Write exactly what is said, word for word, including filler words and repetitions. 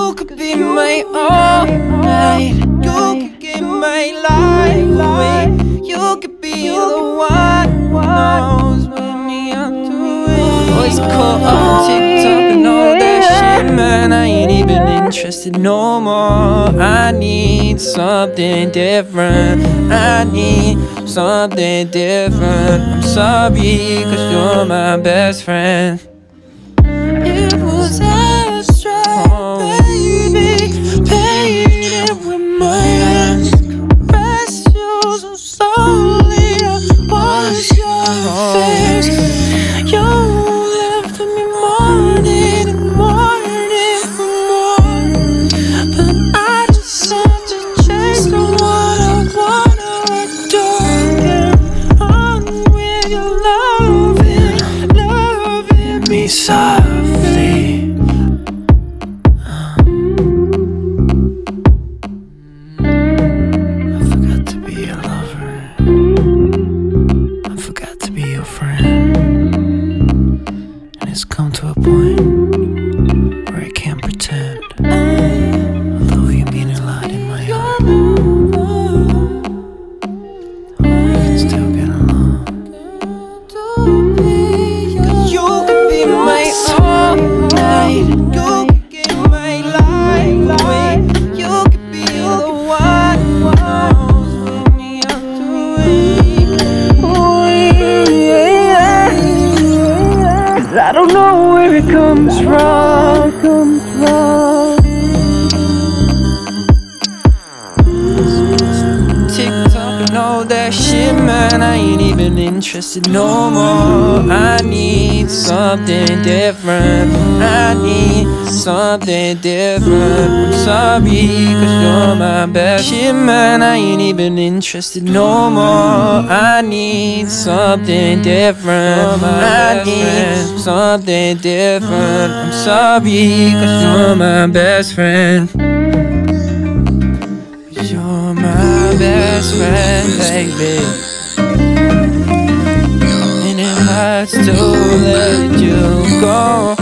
You could be my all night. You could give my life away. You could be the one who knows when me up to it. Always caught on TikTok and all that shit, man. I ain't even interested no more. I need something different. I need something different. I'm sorry, cause you're my best friend. It was abstract, baby. Painted with my hands. Caress you so slowly. I watch your face. You left me morning and morning for more. But I just have to chase the one I wanna adore. On with your loving, loving me softly. I forgot to be your lover. I forgot to be your friend. And it's come to a point where I can't pretend. Although you mean a lot in my heart, we can still get along. Cause you could be my all night. You could give my life away. You could be the one who knows me up to it. Oh, yeah. Cause I don't know where it comes from. Comes from. TikTok and all that shit, man. I ain't even interested no more. I need something different. I need something different. I'm sorry, cause you're my best shit, man. I ain't even interested no more. I need something different. I need something different. I'm sorry, cause you're my best friend. You're my best friend, baby. And it hurts to let you go.